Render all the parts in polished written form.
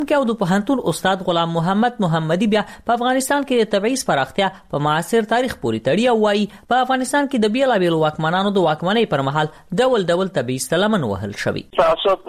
او د پوهنتون استاد غلام محمد محمدي بیا په افغانستان کې د تبعیض پراختیا په معاصر تاریخ پورې تړي او وايي په افغانستان کې د بیلابیلو واکمنانو د واکمنۍ پر مهال ډول ډول تبعیض ته لمن وهل شوی. تعصب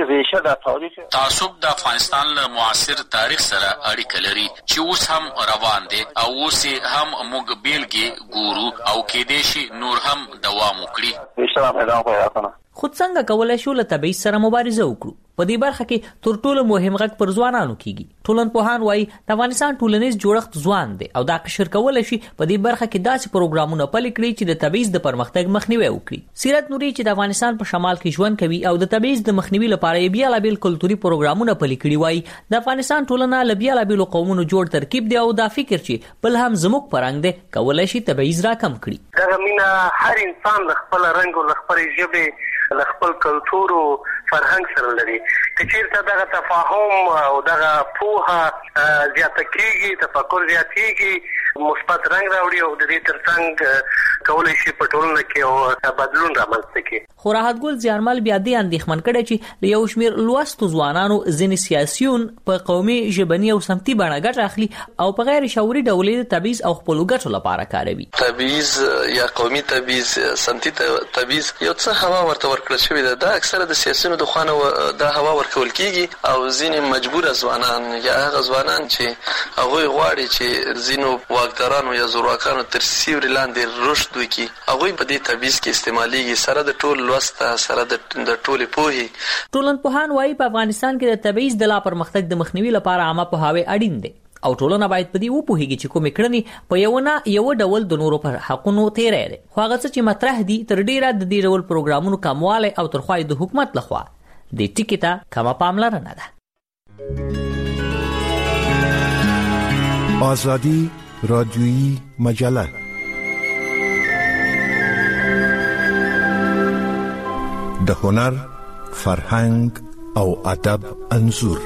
د افغانستان له معاصر تاریخ سره اړیکه لري چې اوس هم روان دي او اوس هم موږ بیلګې ګورو او کېدای شي نور هم دوام وکړي. خود څنګه کولای شو له تبعیض سره مبارزه وکړو؟ په دې برخه کې تر ټولو مهم غږ پر ځوانانو کیږي. ټولنپوهان وایي د افغانستان ټولنیز جوړښت ځوان دی او دا قشر کولای شي په دې برخه کې داسې پروګرامونه پلي کړي چې د تبعیض د پرمختګ مخنیوي وکړي. سیرت نوري چې د افغانستان په شمال کې ژوند کوي او د تبعیض د مخنیوي لپاره یې بیلابیل کلتوري پروګرامونه پلي کړي وایي د افغانستان ټولنه له بیلابیلو قومونو جوړ ترکیب دی او دا فکر چې بل هم زموږ فرهنګ دی کولای شي تبعیض راکم کړي. دا مینا هر انسان د خپل رنګ او خپل ژبه له خپل کلتور او فرهنګ سره لري. کچیرته دغه تفاهم او دغه پوهه زیاته کیږي، تفکر زیاتېږي، مثبت رنګ راوړي او د دې ترڅنګ کولای شي په ټولنه کې او بدلون رامنځته کړي. خو راحت ګل زیارمل بیا دې اندېښمن کړی چې له یو شمېر لوستو ځوانانو ځینې سیاسیون په قومي ژبني او سمتي بڼه ګټه اخلي او په غیر شعوري ډول د تبعیض او خپلو ګټو لپاره کاروي. تبعیض یا قومي تبعیض، سمتي تبعیض یو څه هوا ورته ورکړل شوې ده. دا اکثره د سیاسیونو د خوانه دا هوا ورکول کیږي او ځینې مجبور ځوانان یا هغه ځوانان چې هغوی غواړي چې ځینو واکدارانو یا زورواکانو تر سیوري لاندې رشد وکړي، هغوی په دې تبعیض کې استعمالیږي سره د ټول لوست سره د ټولې پوهې. ټولنپوهان وایي په افغانستان کې د تبعیض د لا پرمختګ د مخنیوي لپاره عامه پوهاوی اړین دی او ټولنه باید په دې وپوهیږي چې کومې کړنې په یو ډول د نورو پر حقونو تیری دی. خو هغه څه چې مطرح دي تر ډیره د دې ډول پروګرامونو کموالی او ترخوای د حکومت لخوا د ټکي ته کمه پاملرنه ده. آزادی رادیویی مجله د هنر، فرهنګ او ادب انځور.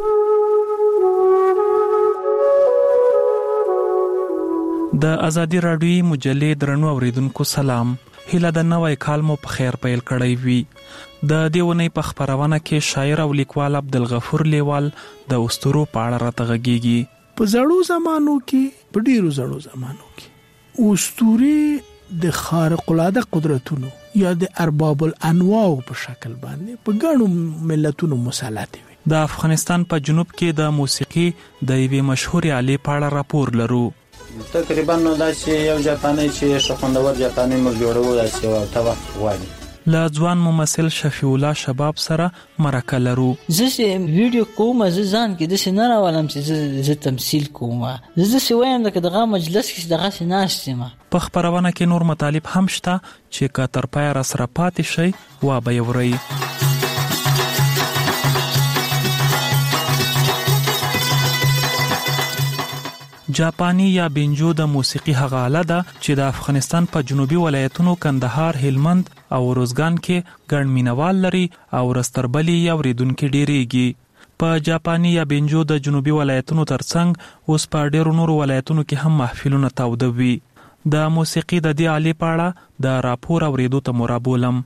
د ازادي رادیویی مجلې درنو اوریدونکو سلام. هیله د نوی کال مو په خیر پیل کړی وي. د دې ونې په خپرونه کې شاعر او لیکوال عبدالغفور لیوال د اسطورو په اړه راته غږیږي. په زړو زمانو کې، په ډیرو زړو زمانو کې اسطورې د خارق العاده قدرتونو یا د ارباب الانواع په شکل باندې په ګڼو ملتونو مسلط وي. د افغانستان په جنوب کې د موسیقي د یوې مشهورې آلې په اړه راپور لرو. تقریبا نو داسې یو جاپانی چې شخوندور جاپانی موږ جوړو داسې یو توخت غواړي. له ځوان ممثل شفیع الله شباب سره مرکه لرو. زه چې ویډیو کوم زه ځان کې داسې نه راولم چې زه تمثیل کوم، زه داسې وایم لکه دغه مجلس کې دغسې ناست یم. په خپرونه کې نور مطالب هم شته چې که تر پایه راسره پاتې شئ وا به یې ورئ. جاپانی یا بینجو د موسیقي هغه آله ده چې د افغانستان په جنوبي ولایتونو کندهار، هلمند او روزګان کې ګڼ مینوال لري او رستربلي یا اوریدونکي ډیریږي. په جاپانی یا بینجو د جنوبي ولایتونو ترڅنګ اوس په ډیرو نورو ولایتونو کې هم محفلونه تاوده وي. د موسیقي د دې آلې په اړه د راپور اوریدو ته مو رابولم.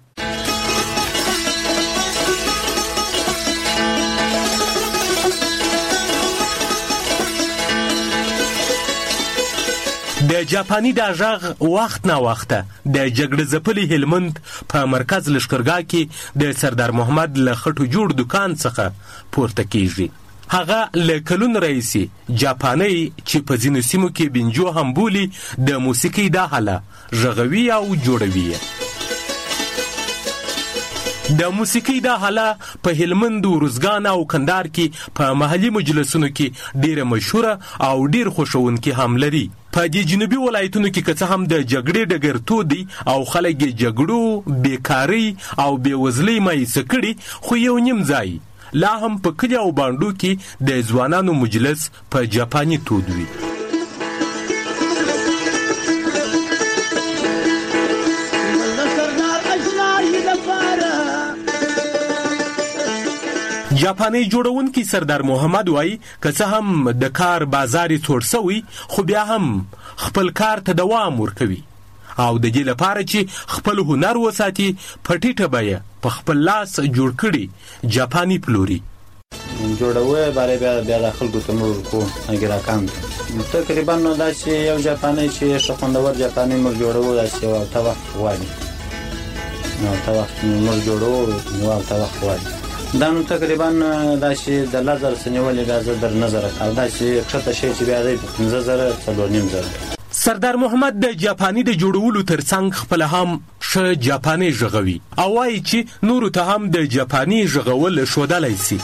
د جاپانی دا غږ وخت نا وخته د جګړه ځپلي هلمند په مرکز لښکرګاه کې د سردار محمد له خټو جوړ دکان څخه پورته کیږي. هغه له کلونو راهیسې جاپانی چې په ځینو سیمو کې بینجو هم بولي د موسیقي دا آله غږوي او جوړوي. د موسیقي دا آله په هلمند، روزګان او کندهار کې په محلي مجلسونو کې ډیره مشهوره او ډیر خوښونکي هم لري. په دې جنوبي ولایتونو کې که څه هم د جګړې ډګر تود دی او خلک یې جګړو، بیکارۍ او بېوزلۍ مایوسه کړي، خو یو نیم ځای لا هم په کلي او بانډو کې د ځوانانو مجلس په جاپاني تود وي. جاپانی جوړونکي سردار محمد وای که څه هم د کار بازار څوړ سوی خو بیا هم خپل کار ته دوام ورکوي او د دې لپاره چې خپل هنر وساتي په ټیټه بیه په خپل لاس جوړ کړي جاپانی پلوري. جوړوي باره بیا د خلکو ته موږ کو اګراکان تقریبا نو دا چې یو جاپاني چې شخوندور جاپاني موږ جوړو دا چې او تا وخت وایي نو تا وخت موږ جوړو نو تا وخت وایي دا نو تقریبا دا چې د لزر سنولې بیا زه در نظر او دا چې کښته شي چې بیا د 15000 3.5 سردار محمد د جاپاني د جوړولو ترڅنګ خپل هم ښه جاپاني ژغوي او وایي چې نورو ته هم د جاپاني ژغول ښودلی سي.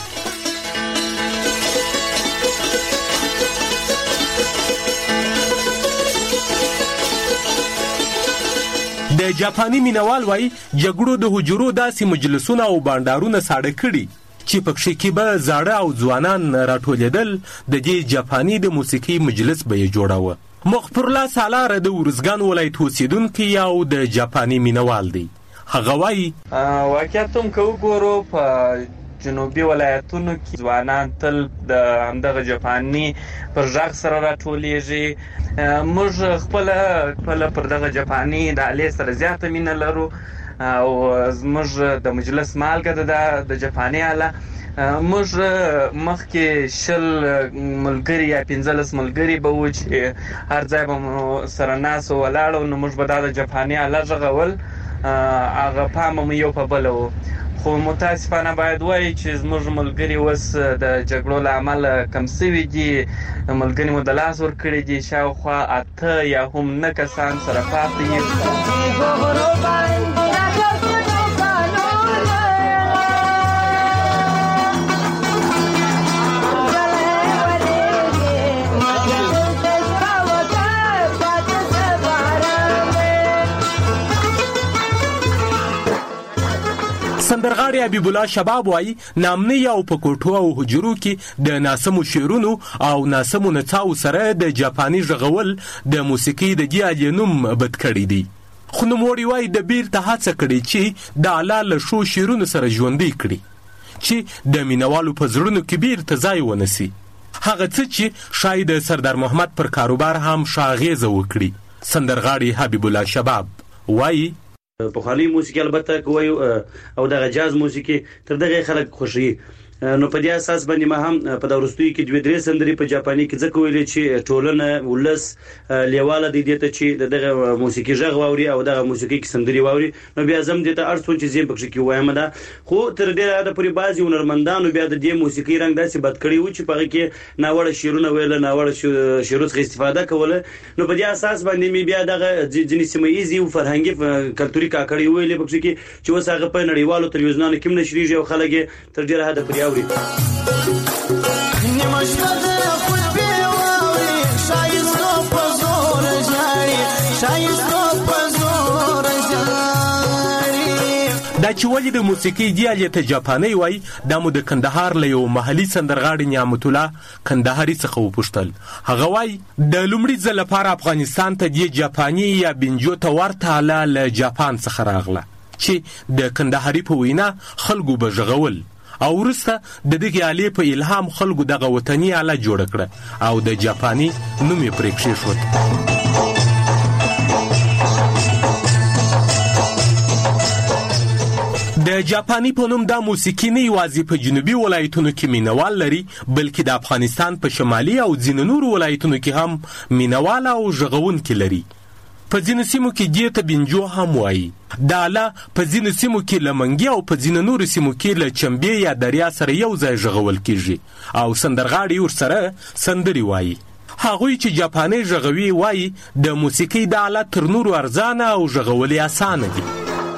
د جاپاني مینوال وایي جګړو د حجرو داسې مجلسونه او بانډارونه ساړه کړي چې پکښې کې به زاړه او ځوانان راټولېدل. د دې جاپاني د موسیقي مجلس به یې جوړاوه. مغفر الله سالار د ورزګان ولایت اوسېدونکی او د جاپاني مینوال دی. هغه وایي واقعیت هم که وګورو په جنوبي ولایتونو کې ځوانان تل د همدغه جاپاني پر غږ سره راټولېږي. موږ خپله پر دغه جاپاني د آلې سره زیاته مینه لرو او زموږ د مجلس مالګه ده د جاپاني آله. موږ مخکې 20 ملګري یا 15 ملګري به وو چې هر ځای به مو سره ناست ولاړو نو موږ به دا د جاپاني آله غږول هغه پام مو یو په بله وو. خو متاسفانه باید وایي چې زموږ ملګري اوس د جګړو له امله کم سوي دي. ملګري مو د لاس ورکړي دي شاوخوا 8 یا هم 9 کسان سره پاتې دي. سندرغاړی حبیب الله شباب وایي نامنۍ او په کوټو او حجرو کې د ناسمو شعرونو او ناسمو نڅاو سره د جاپاني ژغول د موسیقي د دې آلې نوم بد کړی دی. خو نوموړي وایي د بیرته هڅه کړې چې د آله له ښو شعرونو سره ژوندی کړي چې د مینوالو په زړونو کې بیرته ځای ونسي. هغه څه چې ښایي د سردار محمد پر کاروبار هم ښه اغېزه وکړي. سندرغاړی حبیب الله شباب وایي پخوانۍ موسیقي البته کوي او دغه جاز موسیقي تر دغه خلک خوشي نو په دې اساس باندې ما هم په دورستوي کې 2-3 سندري په جاپاني کې ځکه ویلې چې ټولنه ولس لیواله دي ته چې دغه موسیقي ژغ واوري او دغه موسیقي کې سندري واوري نو بیا زم دې ته ارڅ چې زم پکې کې وایم دا خو تر دې د پوری بازي هنرمندانو بیا د دې موسیقي رنګ داسې بد کړی و چې په کې ناوړه شیرونه ویل ناوړه شیرو څخه استفاده کوله نو په دې اساس باندې می بیا دغه ځینې سیمایي او فرهنګي کلتوري کاکړی ویلې پکې کې چې اوس هغه په نړیوالو تلویزیونونو کې نشریږي او خلک تر ډیره حد پرې دا چې ولې د موسیقي دې آلې ته جاپاني وایي دا مو د کندهار له یو محلي سندرغاړي نعمت الله کندهاري څخه وپوښتل. هغه وایي د لومړي ځل لپاره افغانستان ته دې جاپاني یا بنجو ته ورته آله له جاپان څخه راغله چې د کندهاري په وینا خلکو به ژغول او وروسته د دغې آلې په الهام خلکو دغه وطني آله جوړه کړه او د جاپاني نوم یې پرې کښېښود. د جاپاني په نوم دا موسیقي نه یوازې په جنوبي ولایتونو کې مینوال لري بلکې د افغانستان په شمالي او ځینو نورو ولایتونو کې هم مینوال او ژغونکي لري. په ځینو سیمو کې دې ته بنجو هم وایي. دا آله په ځینو سیمو کې له منګي او په ځینو نورو سیمو کې له چمبې یا دریا سره یو ځای ژغول کېږي او سندرغاړي ورسره سندري وایي. هغوی چې جاپاني ژغوي وایي د موسیقي دا آله تر نورو ارزانه او ژغول یې اسانه دي.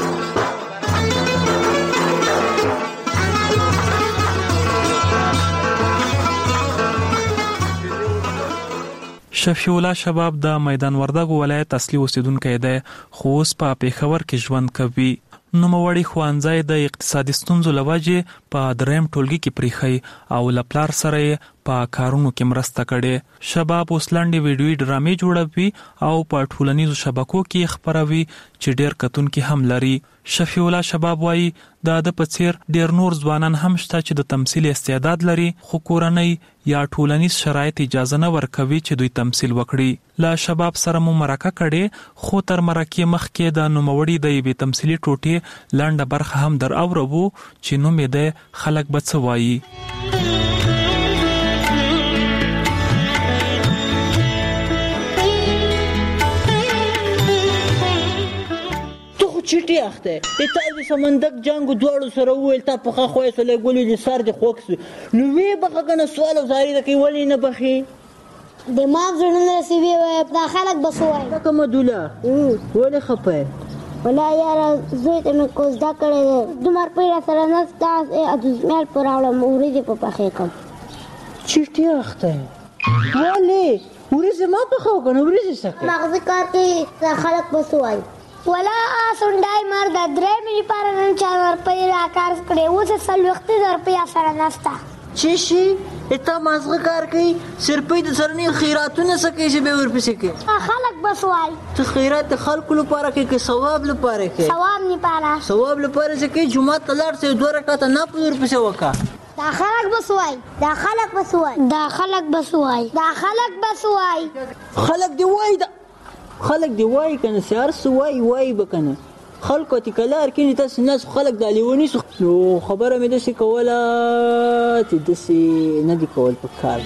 شفیع الله شباب د میدان وردګ ولایت اصلي اوسیدونکی دی خو اوس په پېښور کې ژوند کوي. نوموړی ښوونځی د اقتصادي ستونزو له وجې په 3م ټولګي کې پریښی او له پلار سره یې په کارونو کې مرسته کړې. شباب اوس لنډې ویډیویي ډرامې جوړوي او په ټولنیزو شبکو کې خپروي چې ډېر کتونکي هم لري. شفیع الله شباب وایي د ده په څیر ډېر نور ځوانان هم شته چې د تمثیل استعداد لري خو کورنۍ یا ټولنیز شرایط اجازه نه ورکوي چې دوی تمثیل وکړي. له شباب سره مو مرکه کړې خو تر مرکې مخکې د نوموړي د یوې تمثیلي ټوټې لنډه برخه هم در اورو چې نوم یې دی خلک به څه وایي. چټي اخته ته د سمندر جنگ دوړو سره ویل تا په خوې سره ګولې د سر د خوکس نو وی بخه کنه سوال او زاری د کې ولې نه بخي د ما زړه سی وی په خلک بسوای کوم دوله ولې خپه ولا یار زوی ته مې کوز دا کړې د مار په سره نه تاسو د مال پر اړه مورې په پخې کوم چټي اخته ولې ورزه ما په خو کنه ورزه سکه مغز کار کې خلک بسوای ولا سندای مرد 3 ملي پر نن 4 روپۍ راکار کړې اوس 40 روپۍ سره نستا چی شي اته مازغه کار کوي صرفې د سرنی خیراتونه سکه چې به ورپسې کې خلک بسوای ته خیرات د خلکو لپاره کې ثواب لپاره کې ثواب نه پاره ثواب لپاره چې جمعه تلار سه 2 رکعات نه پور پسې وکا دا خلک بسوای دا خلک بسوای دا خلک بسوای دا خلک بسوای خلک دی وای دا خلک دی وای کنه سار سوای وای بکنه خلکو تی کلار کینی تاسو ناس خلک د لیونی سو خبره مې د څه کوله چې د څه نه دی کول په کار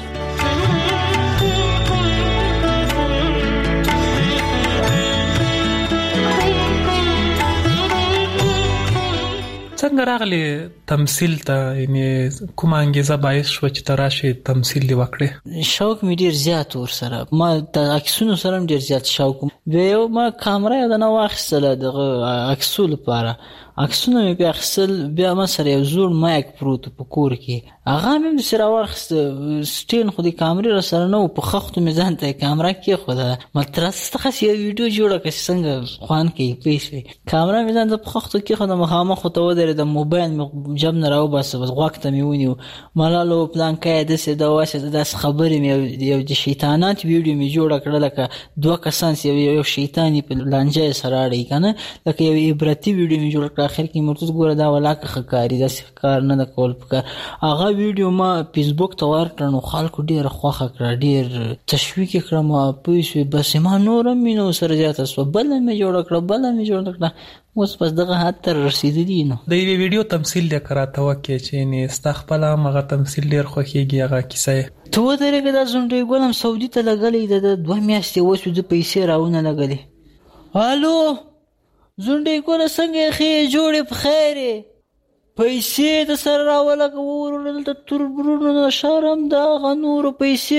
څنګه راغلی تمثيل ته یعنی کومه انګیزه باعث شو چې تراشه تمثيل دی وکړي شوق مې ډیر زیات ور سره ما د عکسونو سره ډیر زیات شوق به ما کیمرا د نو واخصله د عکسو لپاره عکسونه مې په اخصل بیا ما سره یو زوړ مایک پروت په کور کې هغه مې سره واخست سټین خو د کیمرې سره نو په خښتو مې ځان ته کیمرا کې خو دا مترس څخه یو ویډیو جوړه کړ څنګه خوان کې پیښې کیمرا مې ځان ته په خښتو کې خو د مخامخ خو ته ودرې د موبایل مې جب نه راو بس غوښته مې ونیو مالالو پلان کې د څه د واشه د خبرې مې یو د شیطانات ویډیو مې جوړه کړل لکه دوه کسان یو شیطانی په لانجه سره اړې کنه لکه یو عبرتي ویډیو مې جوړ کړ اخر کې مرتضی ګوره دا ولاکه خکاری دا کار نه کول پکار هغه ویډیو ما فیسبوک ته ورکړنو خلکو ډیر خوخه کړ ډیر تشویق کړم پوه بس ما نورم مينو سره زیات اسو بل مې جوړ کړ اوس پس دغه حد تر رسیدلی نو د یوې ویډیو تمثيل د کراته وکي چې نه استخپل هغه تمثيل ډیر خوخيږي هغه کیسه ته درګه د زونډي ګولم سعودي ته لګلې د 2 میاشتې وسو د پیسې راونه لګلې الو زونډي ګول څنګه خې جوړې په خیره پیسې د سره راولګ ورول د تربرونو شرم دا غنور پیسې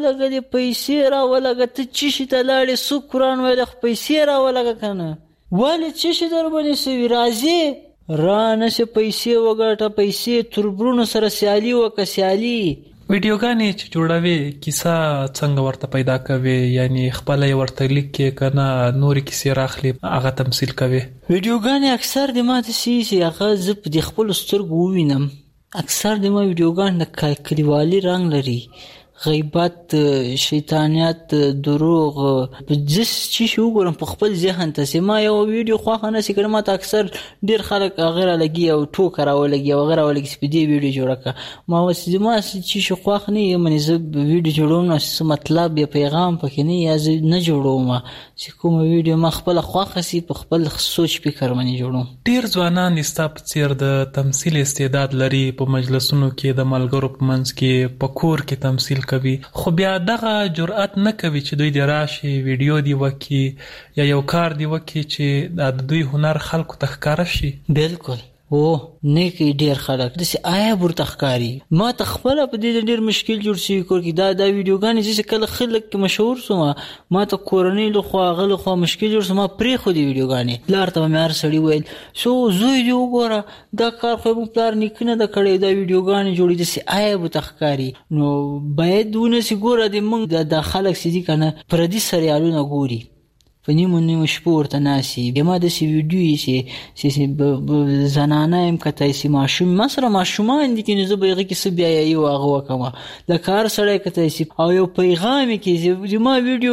راولګ ته چی شي ته لاړې سو قران ویل پیسې راولګ کنه ولی چی شي در باندې سوي راځي را نشه پیسې وګټه پیسې تربرونو سره سیالي وکسیالي ویډیوګانې چې جوړوي کیسه څنګه ورته پیدا کوي یعنی خپل ورته لیک کې کنه نور کیسه راخلي هغه تمثيل کوي ویډیوګانې اکثر د ماته سي هغه زپ د خپل سترګو وینم اکثر د ما ویډیوګان د کلیوالي رنگ لري غیبت شیطانیت دروغ جس چی شو ګورم په خپل ذهن ته سما یو ویډیو خو نه سي کړم ته اکثر ډیر خلک غیر لګي او ټوکر او لګي او غیر لګي سپیډي ویډیو جوړه ما وسما چی شو خو نه یمنې ز ویډیو جوړوم نو څه مطلب یا پیغام پکې نه یا نه جوړوم چې کوم ویډیو ما خپل خوخه سي په خپل سوچ فکر باندې جوړوم ډیر ځوانان استاپ چیر د تمثيل استعداد لري په مجلسونو کې د ملګرو په منځ کې په کور کې تمثيل کوي خو بیا دغه جرأت نه کوي چې دوی د راشي ویډیو دی وکي یا یو کار دی وکي چې د دوی هنر خلکو ته ښکار شي بالکل او نیکی ډیر خلک د آیا ورته ښکاری ما تخپل په دې ډیر مشکل جوړ شي کور کې دا ویډیوګانې چې کله خلک مشهور سوم ما ته کورنۍ له خوا غل خو مشکل جوړ سوم پرې خو دې ویډیوګانې لار ته مې هر سړی ویل شو زوی دی وګوره دا کار خو مو پلار نیکنه د کړي دا ویډیوګانې جوړې دي آیا ورته ښکاری نو باید ونه سي ګوره د موږ د خلک سدي کنه پردي سریالونه ګوري فنیمو شپو ورته ناسي بما د سی ویډیو چې زنانه هم کته سی ماشوم مسره ماشومان دي کې نه زبېږي کې سبیا یو هغه وکما د کار سره کته سی او یو پیغام کې د ما ویډیو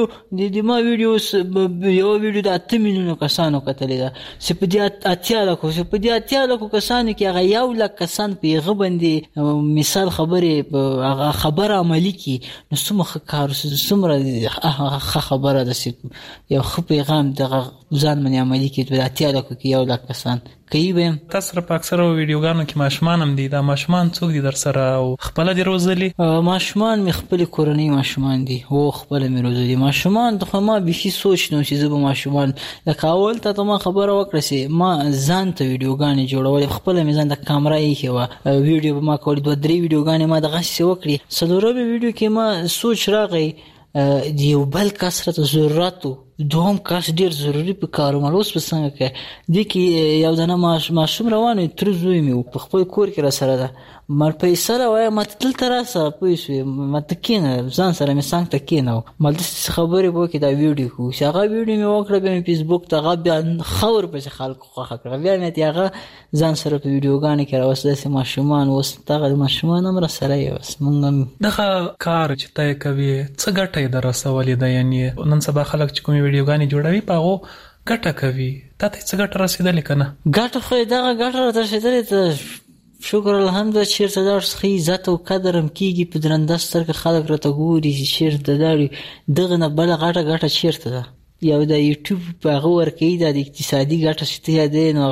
یو ویډیو د 8 میلیونو کسانو کتلې ده چې په دې اتیا لکو کسانو کې هغه یو لک کسان پیغه باندې مثال خبره عملی کې نو سمخ کار سمره خبره ده یو خو پیغام دغه ځان باندې عملي کړي د اتیا لکو کې یو لک کسان کوي به تاسو سره په اکثره ویډیوګانو کې ماشومان هم دي دا ماشومان څوک دي در سره او خپل دي روزلي ماشومان می خپل کورنۍ ماشومان دي او خپل می روزلي ماشومان خو ما به شي سوچ نو چې زه به ماشومان لکه اول ته ما خبره وکړه چې ما ځان ته ویډیوګانې جوړول خپل می ځان د کیمرا یې خو ویډیو ما کول 2-3 ویډیوګانې ما دغه څه وکړي څلورمه ویډیو کې ما سوچ راغی دیو بل کثرت ضرورتو دوم کاش ډیر ضروری په کارونه اوس په څنګه کې د کی یو ځنه ماشوم روانه تر زوی می په خپل کور کې را سره ده مر پیسې راوای ماته تل تراسه پیسې ماته کینه ځان سره می څنګه تکینه مالته خبرې وو کې دا ویډیو خو هغه ویډیو می وکړه په فیسبوک ته غو خبر په خلکو خو کړه بیا مې هغه ځان سره په ویډیوګانې کې راوسته سه ماشومان اوس دغه ماشومان هم را سره یو مونږ دغه کار چې تای کوي څه ګټه درسولې ده یعنی نن سبا خلک چې کوم ویډیوګانې جوړوي پاغو ګټه کوي ته څه ګټه رسیدلې کنه ګټه خو دغه ګټه رسیدلې ته شکر الحمدلله چیرته دا څه عزت او قدر هم کیږي په درنده سترګه خلک راته ګوري چې چیرته دا دغه نه بل غټه چیرته ده یو د یوټیوب په هغه ورکې د اقتصادي ګټه شته دی نو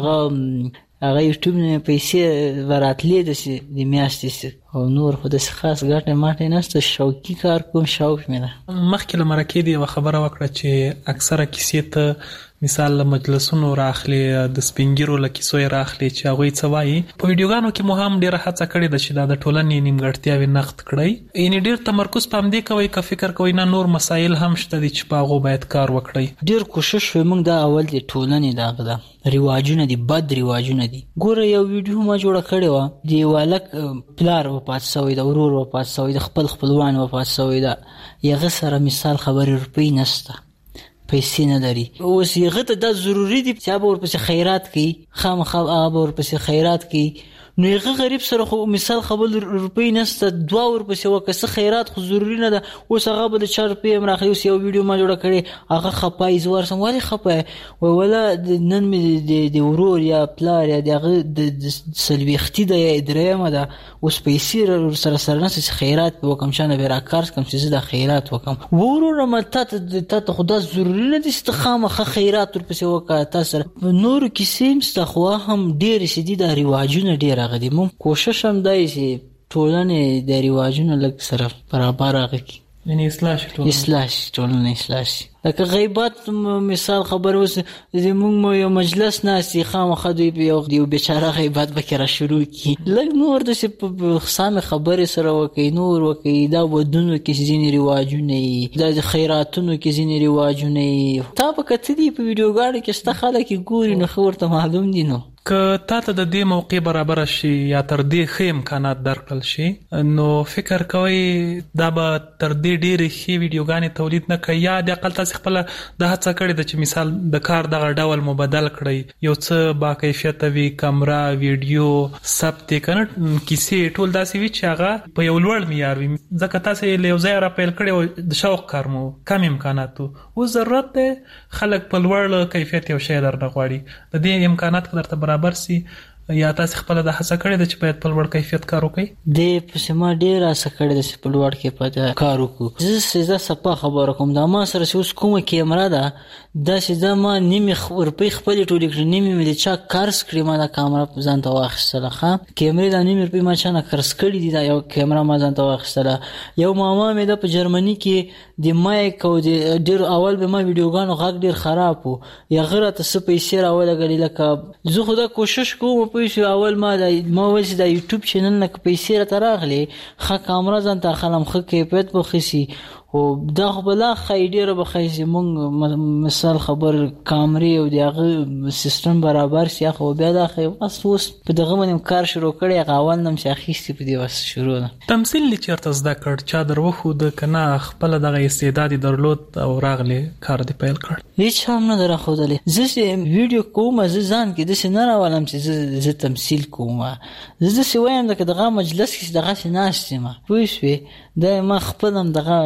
هغه یوټیوب نه پیسې وراتلې د میاشتې او نور خو د خاص ګټه ماته نهسته شوقي کار کوم شوق مې ده مخکې له مرکې دی خبره وکړه چې اکثره کیسې ته مثال مجلسونو راخلي د سپینګیرو لکیسوي راخلي چې هغه څه وایي په ویډیوګانو کې مو هم ډیره هڅه کړې ده چې د ټولنې نیمګړتیاوې نقد کړئ یعنی ډیر تمرکز پام دی کوي که فکر کوي نه نور مسایل هم شته دي چې په هغه باید کار وکړي ډیر کوشش ومنګ دا اول د ټولنې دا رواجونه دي بد رواجونه دي ګوره یو ویډیو ما جوړ کړی و دی والک پلار وفات شوی د ورور وفات شوی د خپلوان وفات شوی دا یغه سره مثال خبرې روپی نشته پیسې نه لري اوس یغه ته دا ضروری دي چې به ورپسې خیرات کوي خامخا به ورپسې خیرات کوي نو یغه غریب سره خو مثال خبر روپی نشته دوا ورپسې وکړه خیرات خو ضروری نه ده اوس هغه به 4 روپۍ امراخي اوس یو ویډیو ما جوړ کړی هغه خپای زوار سم والی خپای ولا نن می د ورور یا پلار یا دغه د سلويختي د درېمه ده اوس پیسې سره نه خیرات وکم شانه به راکار کم چې د خیرات وکم ورور مته ته خدا ضروری نه دي استخامه خیرات ورپسې وکړه تاسو نور کیسې مستخوا هم ډیر شدید رواجونه ډیر غدي مون کوشش هم دای چې ټولنه د رواجونو لږ سره برابر راغی یعنی اصلاح ټولنه اصلاح لکه غیبت مثال خبر اوس زموږ یو مجلس ناسي خامخا دوی یو بیچاره غیبت بکره شروع کی لږ نور د خصام خبرې سره وکي نور وکي دا ودونو کې ځینې رواجونه د خیراتونو کې ځینې رواجونه تا په کتلی په ویډیوګانو کې ست خلک ګوري نو خبرته معلوم دي نو که تاسو د دې موقع برابر شي یا تر دې ښه امکانات درکړل شي نو فکر کوئ دا به تر دې ډېرې ښې ویډیوګانې تولید نه کوي یا د اقل تاسو خپله د هڅه کړې ده چې مثال د کار دغه ډول مبدل کړئ یو څه با کیفیته وي کیمرا ویډیو ثبت کنه کیسې ټول داسې وي چې هغه په یو لوړ معیار وي ځکه تاسو له یو ځای را پیل کړی او د شوق کار مو کم امکاناتو او ضرورت ده خلک په لوړ کیفیت یو شی درنه غواړي د دې امکانات درته برابر سي یا تاسو خپل د هڅه کړې ده چې باید په لوړ کیفیت کار وکړي د پسما ډیر هڅه کړې ده چې په لوړ کیفیت کار وکړو زه صفه خبر کوم دا ما سره اوس کومه کیمرا ده دا چې دا ما نیمه روپۍ خپل ټولې کړې نیمه مې چا کارس کړې ما دا کیمرا ځان ته واخیستله ښه کیمرې دا نیمه روپۍ ما چا نه کارس کړې دي دا یو کیمرا ما ځان ته واخیستله یو ماما مې د په جرمني کې د مایک او د ډیر اول به ما ویډیوګانو غږ ډیر خراب وو یا غره ته څه پیسې راولګلې لکه زه خدا کوشش کوم پیسې اول ما ول چې د یوټیوب چینل نه پیسې راته راغلي ښه کیمرا ځان ته خلم ښه کیفیت بخسي او دا بلا خیډیره بخیسي مونږ مثال خبر کیمرې او دغه سیستم برابر سي خو بیا دا خو اوس په دغه باندې کار شروع کړی غاول نم شاخیستي په دې وس شروع تمثيل چیرته زده کړ چا درو خو د کنه خپل دغه استعداد درلود او راغلي کار دی پیل کړ هیڅ هم نه درخودلې زه ویډیو کوم زه ځان کې د سينار ولم چې زه تمثيل کوم زه څه وایم دغه مجلس کې دغه ناشته ما پوښوي دا ما خپلم دغه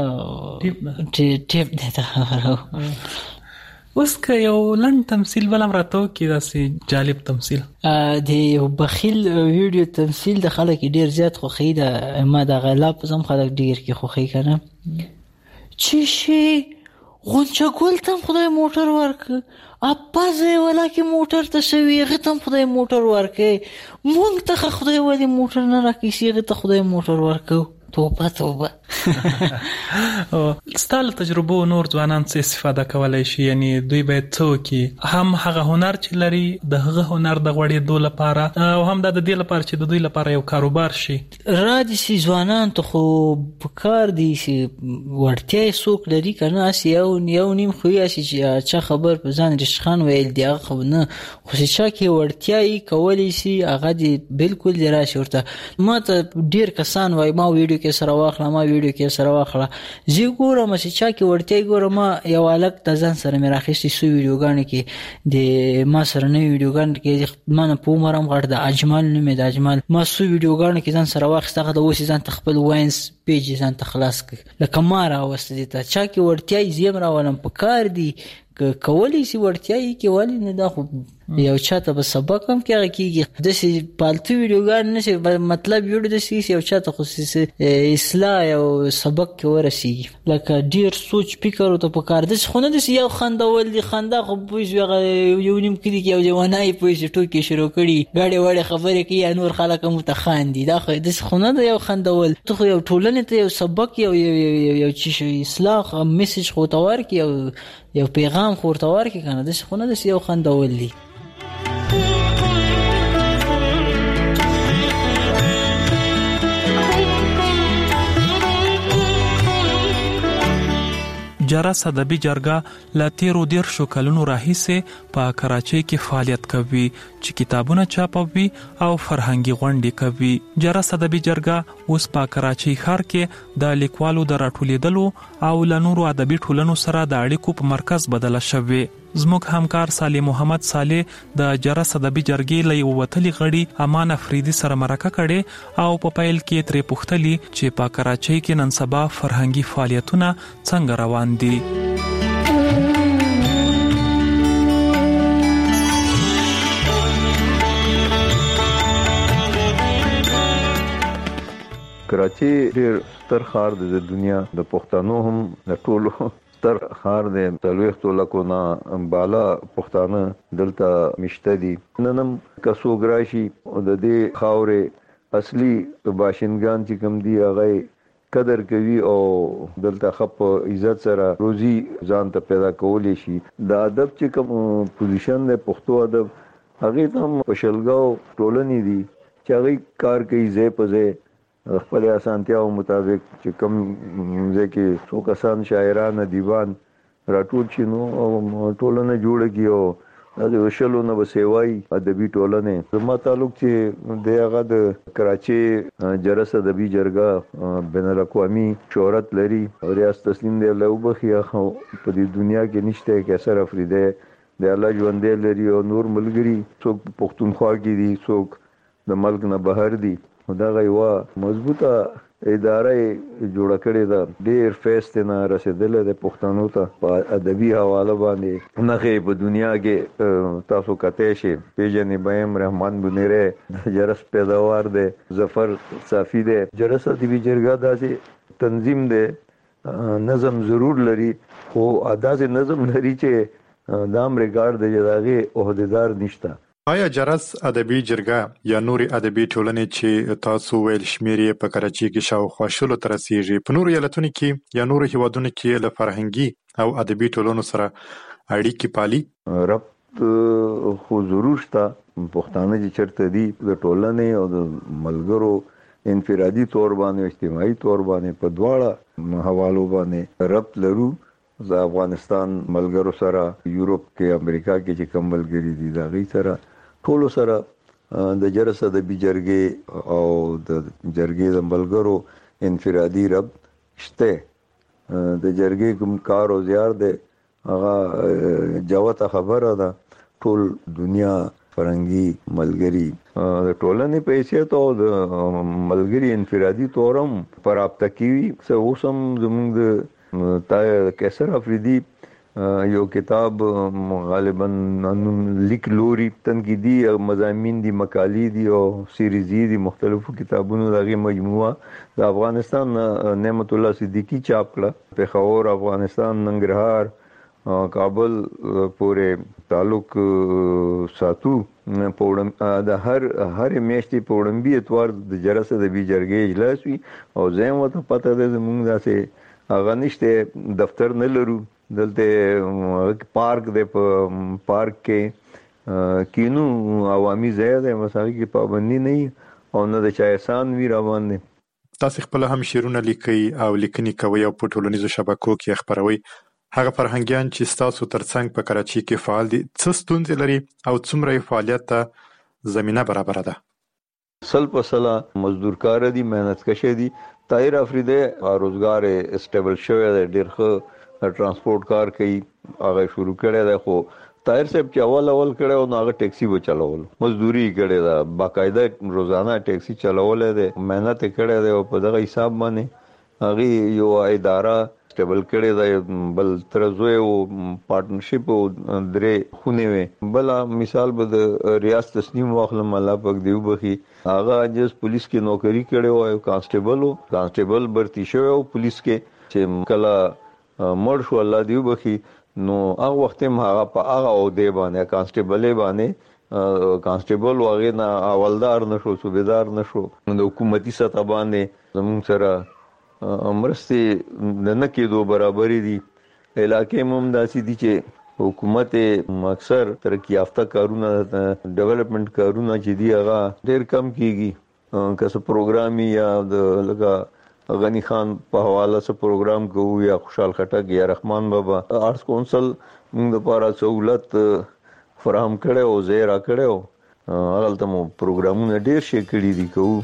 ټیپ ده خبرو اوس که یو لنډ تمثيل ولم راته کې داسې جالب تمثيل د یو بخیل ویډیو تمثيل د خلک ډیر زیات خوخی ده ما د غلا په سم خلک ډیر کې خوخی کنه چی شي غونچه ګل ته خدای موټر ورکړ، اپازه ولا کې موټر ته شوی هغه ته خدای موټر ورکړ، مونږ ته خدای ولې موټر نه راکړي هغه ته خدای موټر ورکړ. توبه ستاسو تجربه نور ځوانان څه استفاده کولای شي؟ یعنی دوی باید څوک هم هغه هنر چې لري د هغه هنر د غوړېدو لپاره او هم د دې لپاره چې د دوی لپاره یو کاروبار شي. را دي سي ځوانان ته خو کار دي چې ورته څوک لري کنه اسی یو نیم خو یې چې چا خبر په ځان رشخان ویل دی هغه خو نه، خو چې کې ورته کولی شي هغه دي بالکل دی راشي. ورته ما ته ډیر کسان وای ما ویډیو کې سره واخله زی ګورم چې چا کې ورته ګورم یو الګ د ځان سره مې راخېستې سو ویډیوګانې کې د ما سره نه ویډیوګانې کې ما نه په عمرم غړ د اجمل نومې د اجمل ما سو ویډیوګانې کې ځان سره واخېسته د اوس ځان تخپل واینس پیج ځان تخلاص ک لکه ما راوست دي ته چا کې ورته زیم راولم په کار دي کولی شي ورته کې ولی نه دا خو یو چاته به سبق هم کېږي د سي پالتو ویډیوګان نشي مطلب ویډیو د سي یو چاته خصوصي اصلاح او سبق کې ورسیږي لکه ډیر سوچ فکر او ته په کار د خونه د یو خندول دي خندا خو پوه یو نیم کړي کې یو ځوانای پوه ټوکی شروع کړي غاړي وړي خبرې کوي نور خلک متخان دي دا خو د خونه د یو خندول ته یو ټولنه ته یو سبق یو چی اصلاح میسج خو تور کې یو پیغام خورتوار کې کنه د خونه د یو خندول دي. جرس ادبي جرګه له 13 کلونو راهیسې په کراچۍ کې فعالیت کوي چې کتابونه چاپوي او فرهنګي غونډې کوي. جرس ادبي جرګه اوس په کراچۍ ښار کې د لیکوالو د راټولېدلو او له نورو ادبي ټولنو سره د اړیکو په مرکز بدله شوی. زموږ همکار صالح محمد صالح د جرس ادبي جرګې له یو وتلي غړي امان افریدي سره مرکه کړي او په پیل کې ترې پوښتلي چې په کراچۍ کې نن سبا فرهنګي فعالیتونه څنګه روان دي. کراچي ډېر ستر ښار دی د دنیا د پښتنو هم د ټولو ستر ښار دی. 40 لکو نه بالا پښتانه دلته مشته دي. ننم کڅوګ راشي د دې خاورې اصلي باشندگان چې کوم دي هغه قدر کوي او دلته خپ عزت سره روزي ځان ته پیدا کولی شي. د ادب چې کوم پوزیشن دی پښتو ادب هغه هم په شلګاو ټولنې دي چې هغه کار کوي ځای په ځای خپل اسانتیاو مطابق چې کوم ځکه څو کسان شاعران دیوان راټول شي نو ټولنه جوړه کیو د شلو نه وسوي ادبي ټولنه. زما تعلق چې د هغه د کراچي جرس ادبي جرګه بین الاقوامي شهرت لري او ریاست تسلیم دی له وبخیا په دې دنیا کې نشته کې اثر افریده د الله ژوندې لري او نور ملګری څوک پښتونخوا کې دي څوک د ملک نه بهر دي. دا غيوا مضبوطه اداره جوړه کړې ده ډېر فیست نه رسیدلې د پښتنو ته په ادبي حواله باندې نه په دنیا کې تاسو کته شي پیژنې بهم رحمان بنيره جرس پیداوار ده ظفر صافي ده. جرس ادبي جرګه داسې تنظیم ده نظم ضرور لري خو اداسه نظم لري چې دام ریکارډ د جداغه عہدیدار نشته. آیا جرس ادبي جرګه یا نوري ادبي ټولنې چې تاسو ویل شمیرې په کراچۍ کې شاوخوا شلو تر رسیږي په نورو ایالتونو کې یا نورو هیوادونو کې له فرهنګي او ادبي ټولنو سره اړیکې پالي؟ ربط خو ضرور شته. پښتانه چې چرته دي د ټولنې او د ملګرو انفرادي تور باندې اجتماعي تور باندې په دواړه حوالو باندې ربط لرو. د افغانستان ملګرو سره یورپ کې امریکا کې چې کوم ملګري دي دا غي سره ټولو سره د جرس ادبي جرګې او د جرګې د ملګرو انفرادي رب شته. د جرګې کوم کار او زیار ده هغه جوته خبره ده ټول دنیا فرنګي ملګری د ټولنې په حیثیت او د ملګری انفرادي تورم پر رابطه کوي. څه اوسم زموږ د تا کیسر افریدي یو کتاب غالبا لیک لوري تنقیدی مضامین دي مقالې دي او سیریزي دي مختلفو کتابونو دغه مجموعه د افغانستان نعمت الله صدیقی چاپ کړه پېښور افغانستان ننګرهار کابل پورې تعلق ساتو پوړم د هر میاشتې پوړمبي اتوار د جرسه د بي جرګې اجلاس وي او زم وته پته ده زموږ داسې هغه نشته دفتر نه لرو دلته پارک د پارک کې کینو عوامي ځای ده مساوي کې پابندي نه او نه د چایسان وی روان دي. تاسو خپل هم شعرونه لیکي او لیکني کوي او په ټولنیزو شبکو کې خبروي. هغه فرهنګيان چې تاسو ترڅنګ په کراچۍ کې فعال دي څه ستونزې لري او څومره فعالیت ته زمينه برابر ده؟ سل په سلا مزدور کار دي مهنت کشه دي طاهر افریدی روزګار اسټیبل شوی دی ډیر ښه ترانسپورت کار کوي هغه شروع کړی دی خو طاهر صاحب چې اول کړی او هغه ټیکسي و چلول مزدوري کړی دا باقاعده روزانه ټیکسي چلول دی مهنت کړی دی او په دغه حساب باندې هغه یو اداره سټیبل کړی دی بل ترزوی او پارټنرشپ او درې خونه وي بل مثال به د ریاست تسنیم واخلم الله پاک دیو بخي هغه جز پولیس کې نوکری کړی او کانسټیبل برتی شوی او پولیس کې چې کله مړ شو الله دیو بخي نو هغه وخت هغه په هغه او دی باندې کانسټیبل واغې نه اولدار نشو صوبیدار نشو د حکومتي سطح باندې زموږ سره امرستي نه کېدو برابرې دي علاقې هم داسې دي چې حکومت اکثر ترقی یافته کارونه ډیولپمنٹ کارونه چې دی هغه ډېر کم کیږي که څه پروګرامي یا د لکه غنی خان په حواله سره پروګرام کوو یا خوشحال خټک یا رحمان بابا آرټس کونسل موږ لپاره سہولت فراهم کړي او زیرا کړي او هغه ته مو پروګرامونه ډېر شي کړي دي کوو.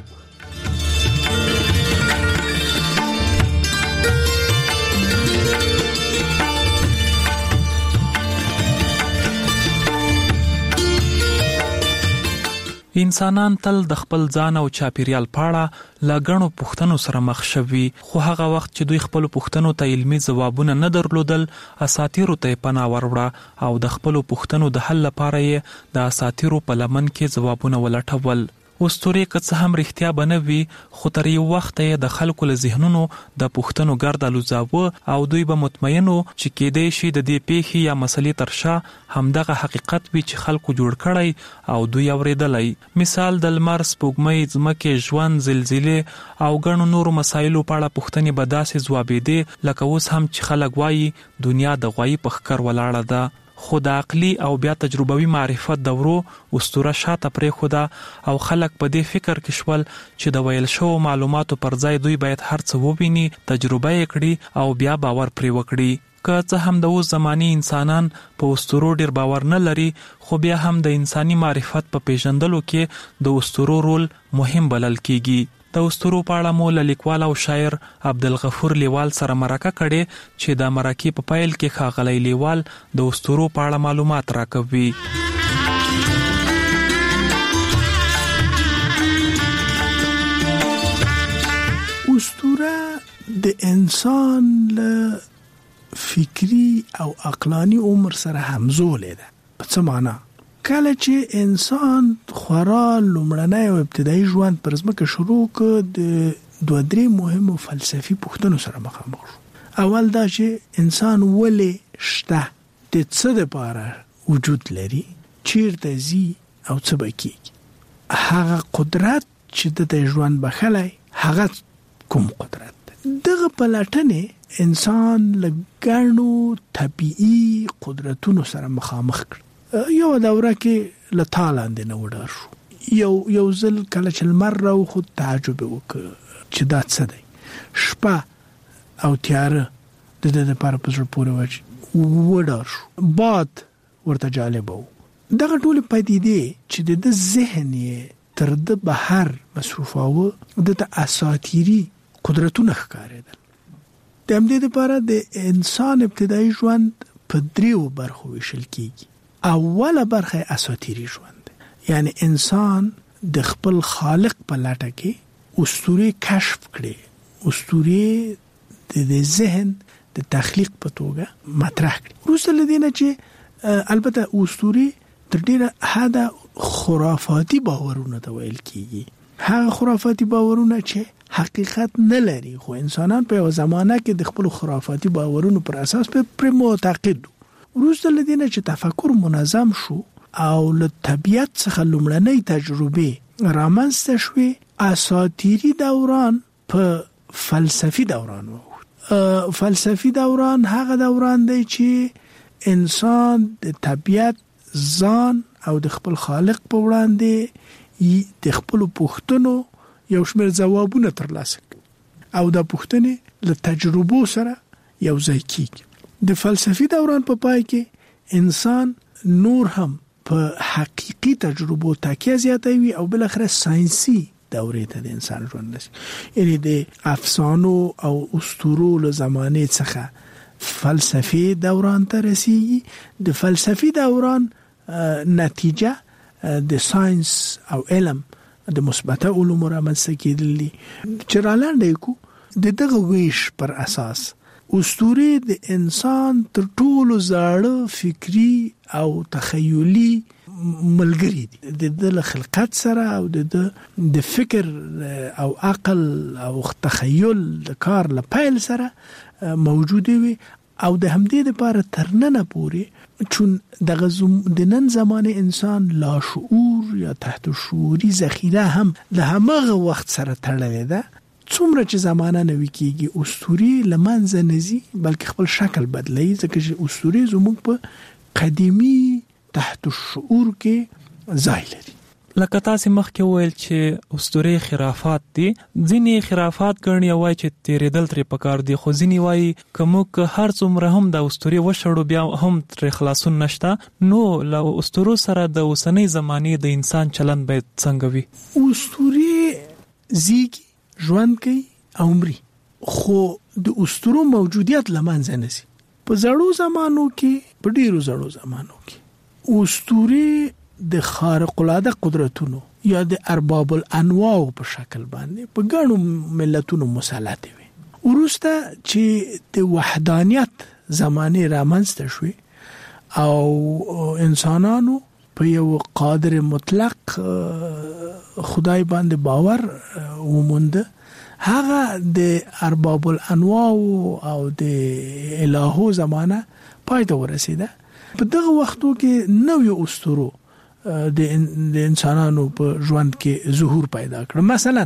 انسانان تل د خپل ځان او چاپیریال پاړه لګڼو پوښتنو سره مخ شوي خو هغه وخت چې دوی خپل پوښتنو ته علمي ځوابونه نه درلودل اساطیرو ته پناه وروړه او د خپل پوښتنو د حل لپاره یې د اساطیرو په لمن کې ځوابونه ولټول. اسطورې که څه هم رښتیا بنوي خو تر یو وخت یې د خلکو له ذهنونو د پوښتنو ګرد الوزاوه او دوی به مطمئنو چې کېدای شي د دې پیښې یا مسلې تر شا همدغه حقیقت وي چې خلکو جوړ کړی او دوی اورېدلی. مثال د لمر سپوږمۍ ځمکې ژوند زلزلې او ګڼو نورو مسایلو په اړه پوښتنې به داسې ځوابېدې لکه اوس هم چې خلک وایي دنیا د غوایي په ښکر ولاړه ده. خو د عقلي او بیا تجربوي معرفت دورو اسطوره شاته پرېښوده او خلک په دې فکر کې شول چې د ویل شوو معلوماتو پر ځای دوی باید هر څه وویني تجربه یې کړي او بیا باور پرې وکړي. که څه هم د اوس زماني انسانان په اسطورو ډیر باور نه لري خو بیا هم د انساني معرفت په پیژندلو کې د اسطورو رول مهم بلل کیږي. د اسطورو په اړه مو له لیکوال او شاعر عبدالغفور لیوال سره مرکه کړې چې د مرکې په پیل کې ښاغلی لیوال د اسطورو په اړه معلومات راکوي. اسطوره د انسان له فکری او عقلانی عمر سره همزوله ده. په څه معنا؟ کله چې انسان خورا لومړنی او ابتدایي ژوند پر ځمکه شروع کړ د دوه درې مهمو فلسفي پوښتنو سره مخامخ شو. اول دا چې انسان ولې شته، د څه دپاره وجود لري، چیرته ځي او څه به کیږي. هغه قدرت چې د ژوند بخلی هغه کوم قدرت ده. دغه پلټنې انسان له ګڼو طبیعي قدرتونو سره مخامخ کړ. یو دوره کې له تالاندې نه وډار شو. یو ځل کله چې لمر راوخوت تعجب وکړ چې دا څه دی. شپه او تیاره د ده دپاره په زړه پورې وډار شو. باد ورته جالبه و. دغه ټولې پدیدې چې د ده ذهن یې تر ده بهر مصروفاوه د ته اساطیري قدرتونه ښکارېدل. د همدې دپاره د انسان ابتدایي ژوند په دریو برخو ویشل کیږي. اوله برخه اساطیری ژوند، یعنی انسان د خپل خالق په لټه کې اسطورې کشف کړي. اسطورې د ذهن د تخلیق په توګه مطرح کړي. وروسته لدینه چې البته اسطوري تر ډیره حده خرافاتي باورونه ته ویل کیږي. هغه خرافاتي باورونه چې حقیقت نه لري، خو انسانان په یو زمانه کې د خپل خرافاتي باورونو پر اساس پر معتقد. وروسته لدینه چې تفکر منظم شو او له طبیعت څخه لومړنۍ تجربه رامنځته شوې، اساطیري دوران په فلسفي دوران وو. فلسفي دوران هغه دوران دی چې انسان د طبیعت، ځان او د خپل خالق په وړاندې د خپل پوښتنو یو شمېر ځوابونه ترلاسه کوي او دا پوښتنې له تجربو سره یو ځای کیږي. د فلسفي دوران په پای کې انسان نور هم په حقيقي تجربو تکیه زیاتوي او بل اخر ساينسي دورې ته د انسان ژوند رسي. یعنی د افسانو او اسطورو له زمانه څخه فلسفي دوران ته رسیږي. د فلسفي دوران نتیجه د ساينس او علم د مثبت علومو رامنځته کېدل دي. چې رالاندې کو د دغه ویش پر اساس اسطوري د انسان تر ټولو زاړه فکری او تخیلی ملګری دي. د خلقت سره او د فکر او عقل او تخیل د کار لپاره سره موجوده وي او د همدې لپاره ترننه پوري چون د نن زمانه انسان لا شعور یا تحت شعوري ذخیره هم له همغه وخت سره تړلې ده. څومره چې زمانه نوي کیږي اسطوري لمنځه نزي بلکې خپل شکل بدلوي، ځکه چې اسطوري زموږ په قديمي تحت الشعور کې ځای لري. لکه تاسو مخکې ویل چې اسطوري خرافات دي، ځینې خرافات ګڼي وای چې تیرېدل ترې پکار دي، خو ځینې وای کومک هر څومره هم د اسطوري وشړو بیا هم تر خلاصون نشته. نو له اسطورو سره د اوسنۍ زمانه د انسان چلند باید څنګه وي؟ اسطوري زیږي، ژوند کوي او مري، خو د اسطورو موجودیت لمنځه نشي. په زړو زمانو کې، په ډیرو زړو زمانو کې اسطوري د خارق العاده قدرتونو یا د ارباب الانواع په شکل باندې په ګڼو ملتونو مسلط وي. ورسته چې د وحدانیت زمانه رامنځته شوه او انسانانو په یو قادر مطلق خدای باندې باور وموند، هغه د ارباب الانواع او د الهو زمانه پای ته ورسیده. په دغه وختو کې نوې اسطورو د انسانانو په ژوند کې ظهور پیدا کړ. مثلا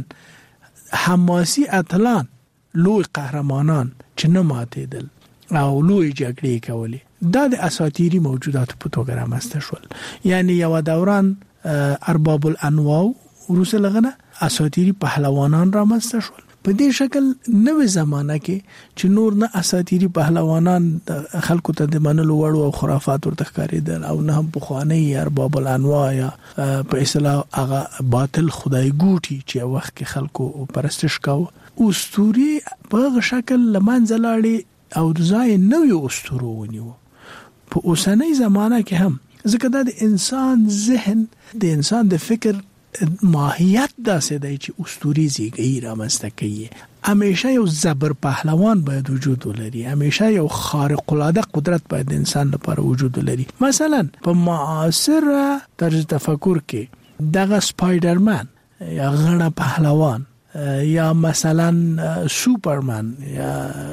حماسي اتلان، لوی قهرمانان چې نه ماتېدل او لوی جګړې کولې، دا د اساطیري موجوداتو په توګه رامنځته شول. یعنی یو دوران ارباب الانواع وروسته لغنه اساطیري پهلوانان رامنځته شول. په دې شکل نوې زمانہ کې چې نور نه اساطیري پهلوانان خلکو ته د منلو وړو او خرافات ورته ښکارېدل او نه هم پخوانی ارباب الانواع یا په اصطلاح هغه باطل خدای ګوټي چې وخت کې خلکو پرستش کاوه. اسطوري په شکل لمنځه لاړې او ځای نوې اسطورو ونیو. په اوسنۍ زمانہ کې هم ځکه دا د انسان ذهن، د انسان د فکر ماهیت داسې دی چې اسطوري زیږي رامنځته کوي. همیشه یو زبر پهلوان باید وجود ولري، همیشه یو خارق العاده قدرت باید انسان لپاره وجود ولري. مثلا په معاصر طرز تفکر کې دغه سپایډرمن یا غڼه پهلوان یا مثلا سوپرمن یا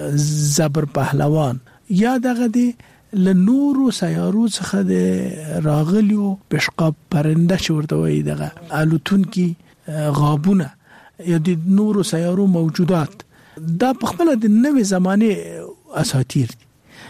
زبر پهلوان یا دغه دی لنورو سیارو څخه د راغلیو پشقاب پرنده چې ورته وایي دغه الوتونکي غابونه یا د نورو سیارو موجودات، دا په خپل د نوې زمانه اساطیر دي.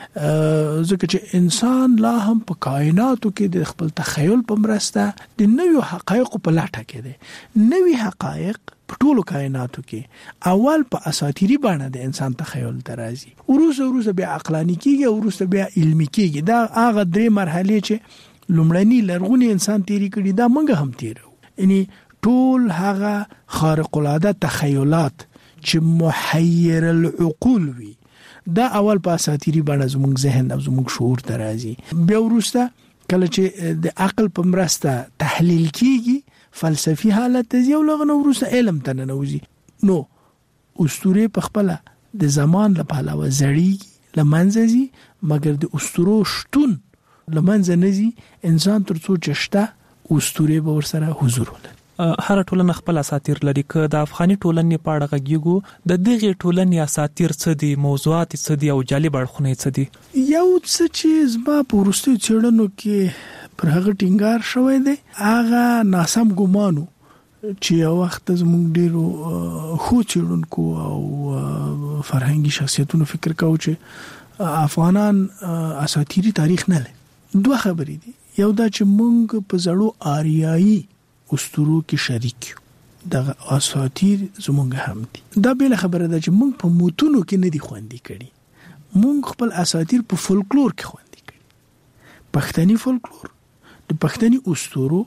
ځکه چې انسان لا هم په کائناتو کې د خپل تخیل په مرسته د نوې حقایقو په لټه کې دي. نوې حقایق په ټولو کائناتو کې اول په اساطیری باندې د انسان تخیل درازي، وروسته بیا عقلانی کیږي او وروسته بیا علمي کیږي. دا هغه درې مرحله چې لومړنی لرغونی انسان تیری کړی دا موږ هم تیرو. یعنی ټول هغه خارق العاده تخیلات چې محیر العقول وي دا اول په اساطیری باندې زموږ ذهن او زموږ شعور درازي. بیا وروسته کله چې د عقل په مرسته تحلیل کیږي فلسفي حالت ته یو لغنه وروسته علم ته ننوځي. نو اسطوره په خپل د زمان له پهلوه زړی لمنځه ځي، مګر د اسطورو شتون لمنځه نه ځي. انسان تر څو چې شته اسطورې به ورسره حضور ولري. هر ټولنه خپل اساطیر لري. که د افغاني ټولنې په اړه غږیږو، د دغه ټولنې اساطیر څه دي، موضوعات څه دي او جالب اړخونه څه دي؟ یو څه چې زما په وروستیو څېړنو کې پر هغه ټینګار شوی دی، هغه ناسم ګمانو چې یو وخت زموږ ډېرو ښو څېړونکو او فرهنګي شخصیتونو فکر کاوه چې افغانان اساطیري تاریخ نه لري. دوه خبرې دي. یو دا چې موږ په زړو آریایي اسطورو کې شریک یو، دغه اساطیر زمونږ هم دي. دا بل خبره ده چې موږ په موتونو کې نه دي خوندي کړي، موږ خپل اساطیر په فولکلور کې خوندي کړي. پښتني فولکلور د پښتني اسطورو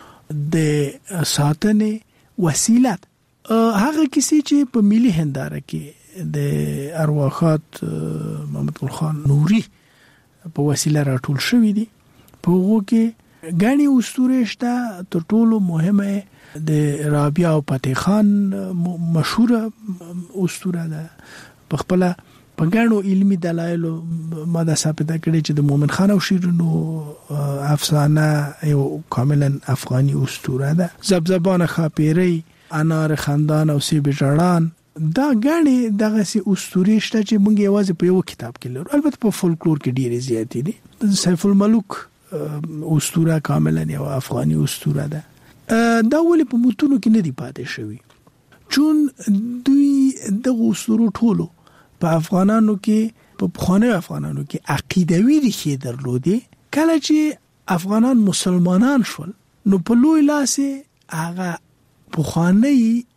د ساتنې وسیله هغه کیسې چې په ملي هنداره کې د ارواخات محمد ګل خان نوري په وسیله راټول شوی دي. په هغه کې غني اسطوره شته. تر ټولو مهمه د رابعه او فتح خان مشهوره اسطوره ده. په خپل په غنو علمي دلایل ما دا ثابت کړي چې د مومن خان او شیرینو افسانه یو کاملا افغاني اسطوره ده. زبزبان خاپيري، انار خندان او سیب جړان، دا غني دغه سي اسطورې شته چې موږ یوازې په یو کتاب کې لرو. البته په فولکلور کې ډېرې زیاتې دي. سیف الملوک اسطوره کاملا یو افغاني اسطوره ده. دا ولې په متونو کې نه دی پاتې شوی؟ چون دوی د اسطورو ټولو په افغانانو کې، په پخواني افغانانو کې عقیدوي ریښې درلودې. کله چې افغانان مسلمانان شول نو په لوی لاس هغه پخواني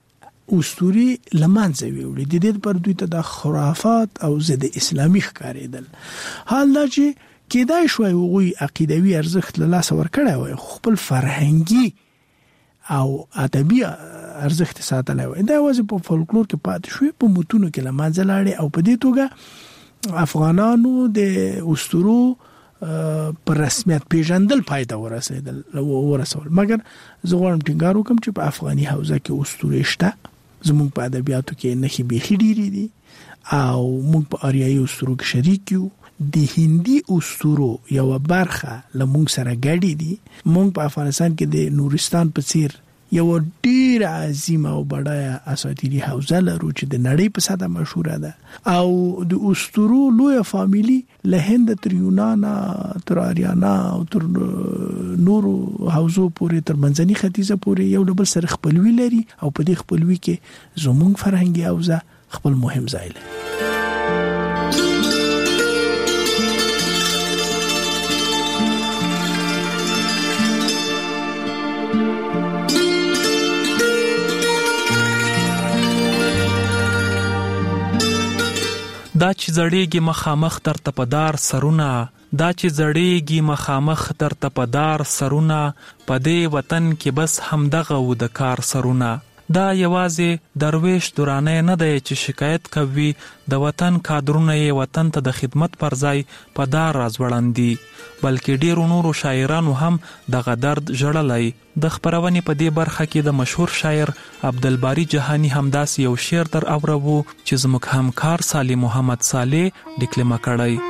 اسطورې لمانځه ویولې. د دې پر دوی ته د خرافات او ضد اسلامي ښکارېدل. حال دا چې کېدای شوی هغوی عقیدوي ارزښت له لاسه ورکړی وای، خپل فرهنګي او ادبي ارزښت ساتلی وای. دا یوازې په فولکلور کې پاتې شوی، په متونو کې له منځه لاړې. او په دې توګه افغانانو د اسطورو پر رسمیت پیژندل پای ته ورسول. مګر زه غواړم ټینګار وکړم چې په افغاني حوزه کې اسطورې شته. زموږ په ادبیاتو کې نښې بیخي ډېرې دي او موږ په آریایي اسطورو کې شریک یو. د هندي اسطورو یو برخه لمونږ سره ګډې دي. موږ په افغانستان کې د نورستان په څیر یو ډیر عظیم او بډایه اساطیري حوزه لرو چې د نړۍ په سطحه مشهوره ده. او د اسطورو لوی فامیلی له هند تر یونان تر آریانا او تر نورو حوزو پورې تر منځني ختیځه پورې یو ډول سره خپلوي لري. او په دې خپلوي کې زموږ فرهنګي حوزه خپل مهم ځای لري. دا چې زړېږي مخامخ در تپدار سرونه، دا چې زړېږي مخامخ در تپدار سرونه، په دې وطن کې بس همدغه و د کار سرونه. دا یوازې درویش دورانه نه دی چې شکایت کوي د وطن کادرونه یې وطن ته د خدمت پر ځای په دار راځوړندي، بلکې ډیرو نورو شاعرانو هم دغه درد ژړلی. د خپرونې په دې برخه کې د مشهور شاعر عبدالباری جهانی همداسې یو شعر در اورو چې زموږ همکار صالح محمد صالح ډیکلمه کړی.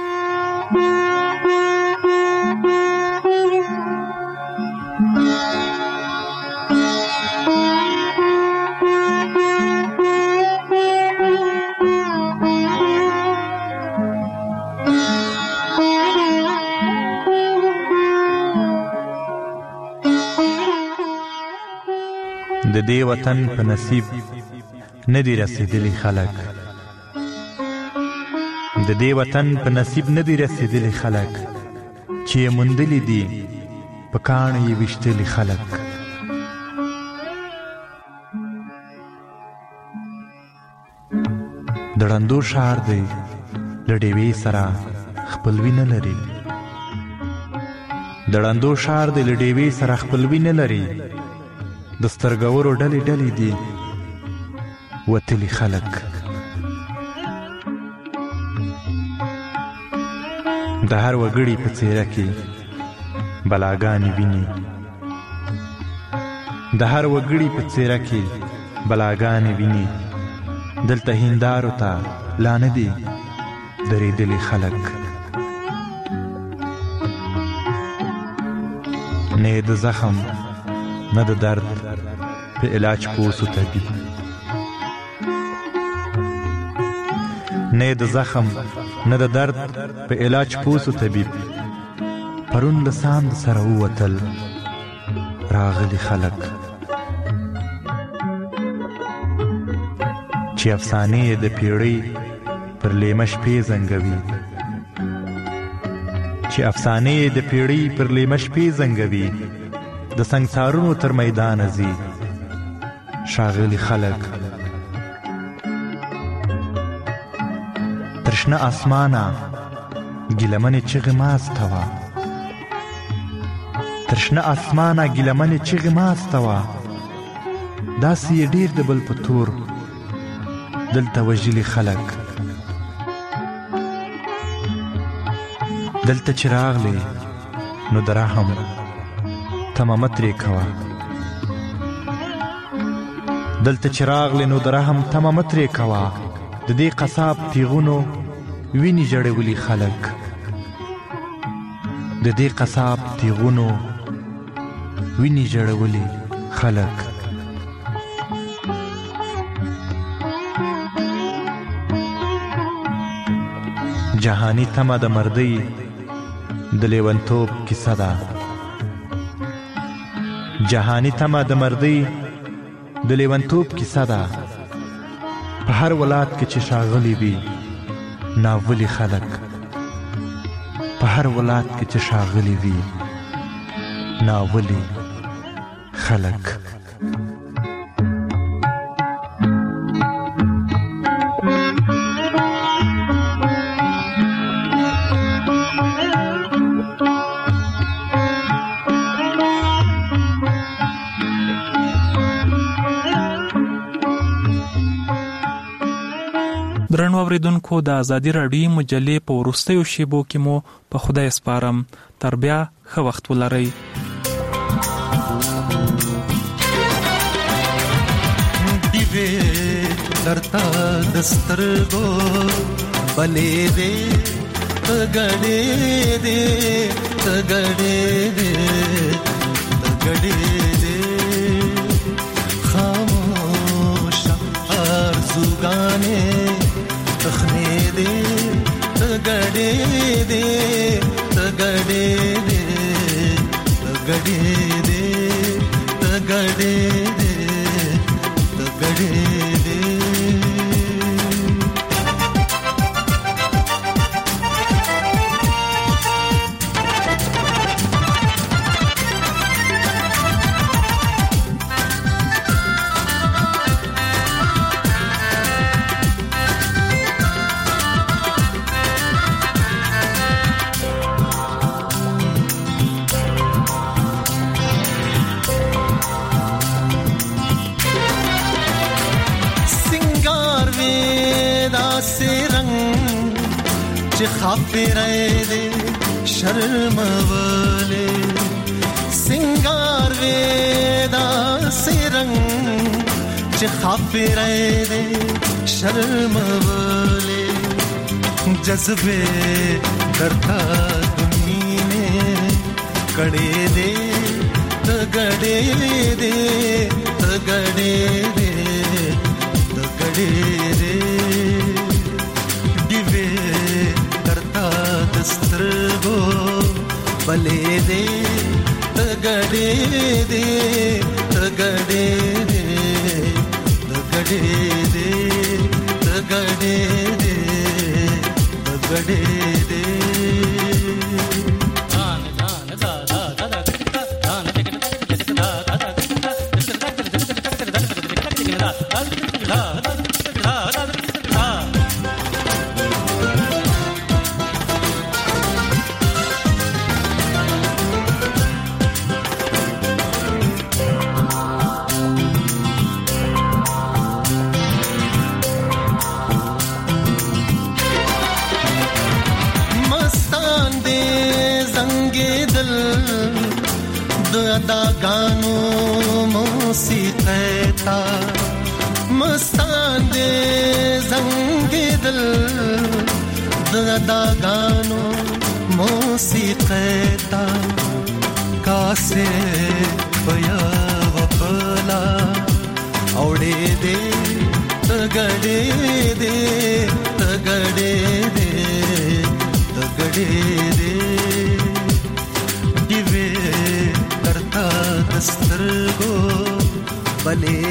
د دې وطن په نصیب ندی رسیدلی خلک، د دې وطن په نصیب ندی رسیدلی خلک، چې یې موندلی دي په کاڼو یې ویشتلی خلک. د ړندو ښار دی له ډیوې سره خپلوي نه لري، د ړندو ښار دی له ډیوې سره خپلوي نه لري، د سترګورو ډلې ډلې دي وتلي خلک. د هر وګړي په څېره کې بلاګانې ویني، د هر وګړي په څېره کې بلاګانې ویني، دلته هندارو ته لا نه دي درېدلي خلک. نه د زخم نه د درد په علاج پوسو طبیب، نه د زخم نه د درد په علاج پوسو طبیب. پرون له ساند سره ووتل راغلي خلک، چې افسانې د پیړۍ پر لیمه شپې زنګوي، چې افسانې د پیړۍ پر لیمه شپې زنګوي. د سنګسارونو تر میدان ځي ښاغلي خلک. ترشنه اسمانه ګیلمنې چغې ماسته وه، ترشنه اسمانه ګیلمنې چغې ماسته وه. داسې یې ډېر د بل په تور دلته وژلي خلک. دلته چې راغلې نو د رحم تمه مه ترې کوه، دلته چې راغلې نو د رحم تمه مه ترې کوه. د دې قصاب تیغونو وینې ژړولي خلک، د دې قصاب تیغونو وینې ژړولي خلک. جهانی تمه د مردۍ د لیونتوب کیسه ده، جهانی تمه د مردۍ د لیونتوب کیسه ده. په هر ولایت کې چې ښاغلي وي ناولي خلک، په هر ولایت کې چې ښاغلي وي ناولي خلک. درنو اوریدونکو، د ازادي راډیو مجلې په وروستیو شیبو کې مو په خدای سپارم. تر بیا ښه وخت ولرئ. دیوې درته د سترګو بلې دې تګړې دې تګړې دې تګړې دې خاموش ارزوګانې تخنې دې تګړې دې تګړې دې تګړې دې تګړې دې تګړې دې. چې خاپیرای دې شرمولې سنگار ودا سرنګ چې خاپیرای دې شرمولې جذبه درتا دمینه کړې دې تګړې دې تګړې دې تګړې دې سترګو بلې دې تګړې دې تګړې دې تګړې دې تګړې دې تګړې دې. داګانو موسیقی تا مستان دې زنګ دل د داګانو موسیقي تا کاسه پیا وپلا اوړې دې تګړې دې دیوې کرتا دسترګو بلې